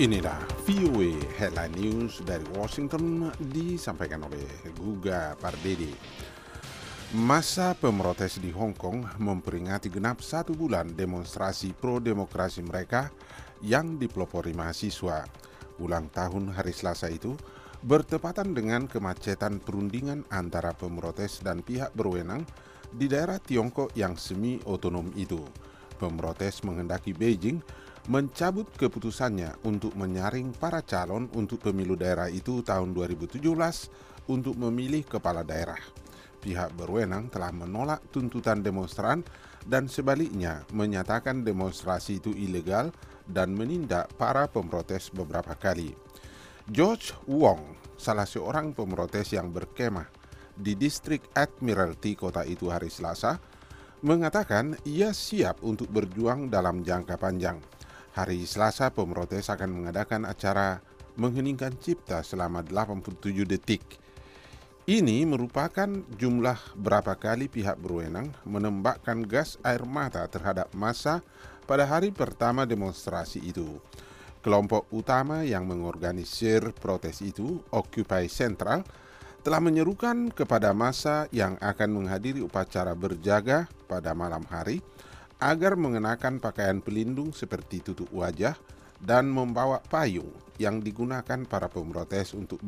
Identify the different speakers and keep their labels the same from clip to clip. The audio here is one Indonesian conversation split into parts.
Speaker 1: Inilah VOA Headline News dari Washington disampaikan oleh Guga Pardede. Masa pemerotes di Hong Kong memperingati genap 1 bulan demonstrasi pro-demokrasi mereka yang dipelopori mahasiswa. Ulang tahun hari Selasa itu bertepatan dengan kemacetan perundingan antara pemerotes dan pihak berwenang di daerah Tiongkok yang semi-otonom itu. Pemerotes menghendaki Beijing mencabut keputusannya untuk menyaring para calon untuk pemilu daerah itu tahun 2017 untuk memilih kepala daerah. Pihak berwenang telah menolak tuntutan demonstran dan sebaliknya menyatakan demonstrasi itu ilegal dan menindak para pemrotes beberapa kali. George Wong, salah seorang pemrotes yang berkemah di distrik Admiralty kota itu hari Selasa, mengatakan ia siap untuk berjuang dalam jangka panjang. Hari Selasa, pemrotes akan mengadakan acara mengheningkan cipta selama 87 detik. Ini merupakan jumlah berapa kali pihak berwenang menembakkan gas air mata terhadap massa pada hari pertama demonstrasi itu. Kelompok utama yang mengorganisir protes itu, Occupy Central, telah menyerukan kepada massa yang akan menghadiri upacara berjaga pada malam hari agar mengenakan pakaian pelindung seperti tutup wajah dan membawa payung yang digunakan para pemrotes untuk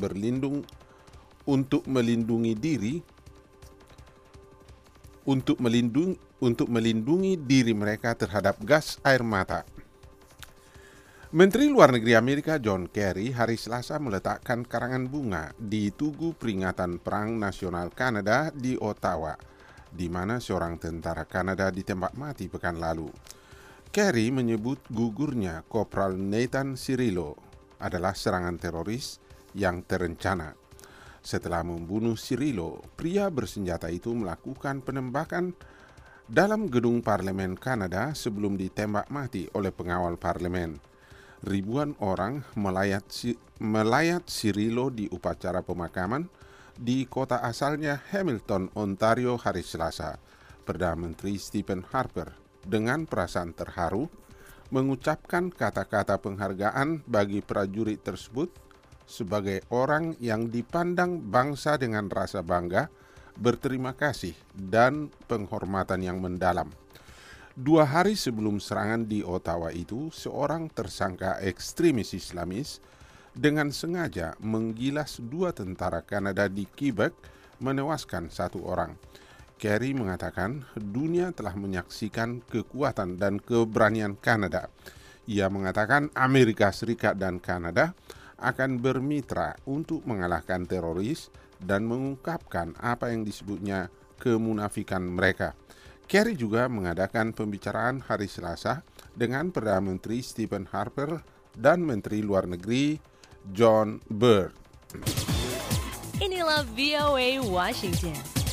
Speaker 1: melindungi diri mereka terhadap gas air mata. Menteri Luar Negeri Amerika John Kerry hari Selasa meletakkan karangan bunga di Tugu Peringatan Perang Nasional Kanada di Ottawa, di mana seorang tentara Kanada ditembak mati pekan lalu. Kerry menyebut gugurnya Kopral Nathan Cirillo adalah serangan teroris yang terencana. Setelah membunuh Cirillo, pria bersenjata itu melakukan penembakan dalam gedung parlemen Kanada sebelum ditembak mati oleh pengawal parlemen. Ribuan orang melayat Cirillo di upacara pemakaman di kota asalnya Hamilton, Ontario hari Selasa. Perdana Menteri Stephen Harper dengan perasaan terharu mengucapkan kata-kata penghargaan bagi prajurit tersebut sebagai orang yang dipandang bangsa dengan rasa bangga, berterima kasih, dan penghormatan yang mendalam. 2 hari sebelum serangan di Ottawa itu, seorang tersangka ekstremis Islamis dengan sengaja menggilas 2 tentara Kanada di Quebec, menewaskan 1 orang. Kerry mengatakan dunia telah menyaksikan kekuatan dan keberanian Kanada. Ia mengatakan Amerika Serikat dan Kanada akan bermitra untuk mengalahkan teroris dan mengungkapkan apa yang disebutnya kemunafikan mereka. Kerry juga mengadakan pembicaraan hari Selasa dengan Perdana Menteri Stephen Harper dan Menteri Luar Negeri John Byrd.
Speaker 2: Inilah VOA Washington.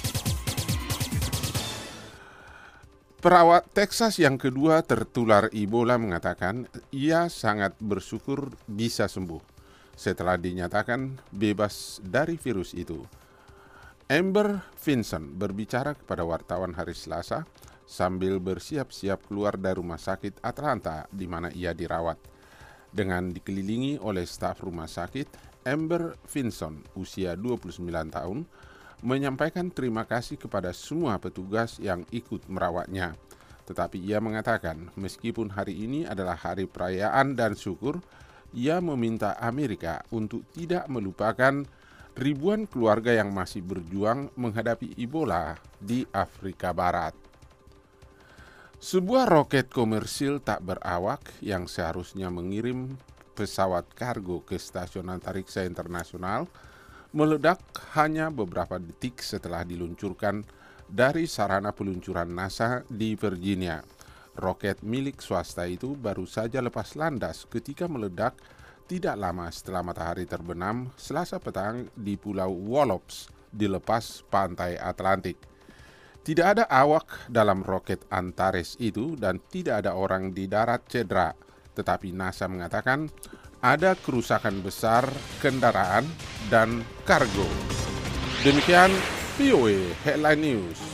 Speaker 1: Perawat Texas yang kedua tertular Ebola mengatakan ia sangat bersyukur bisa sembuh setelah dinyatakan bebas dari virus itu. Amber Vinson berbicara kepada wartawan hari Selasa sambil bersiap-siap keluar dari rumah sakit Atlanta di mana ia dirawat. Dengan dikelilingi oleh staf rumah sakit, Amber Vinson, usia 29 tahun, menyampaikan terima kasih kepada semua petugas yang ikut merawatnya. Tetapi ia mengatakan meskipun hari ini adalah hari perayaan dan syukur, ia meminta Amerika untuk tidak melupakan ribuan keluarga yang masih berjuang menghadapi Ebola di Afrika Barat. Sebuah roket komersil tak berawak yang seharusnya mengirim pesawat kargo ke Stasiun Antariksa Internasional meledak hanya beberapa detik setelah diluncurkan dari sarana peluncuran NASA di Virginia. Roket milik swasta itu baru saja lepas landas ketika meledak tidak lama setelah matahari terbenam Selasa petang di Pulau Wallops di lepas pantai Atlantik. Tidak ada awak dalam roket Antares itu dan tidak ada orang di darat cedera, tetapi NASA mengatakan ada kerusakan besar kendaraan dan kargo. Demikian VOA Headline News.